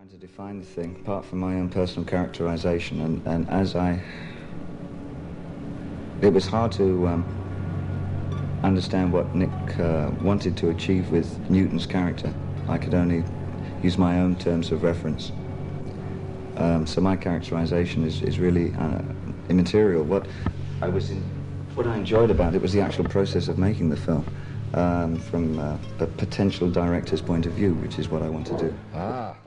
Trying to define the thing, apart from my own personal characterization, and it was hard to understand what Nick wanted to achieve with Newton's character. I could only use my own terms of reference. So my characterization is really immaterial. What I enjoyed about it was the actual process of making the film from a potential director's point of view, which is what I want to do. Ah.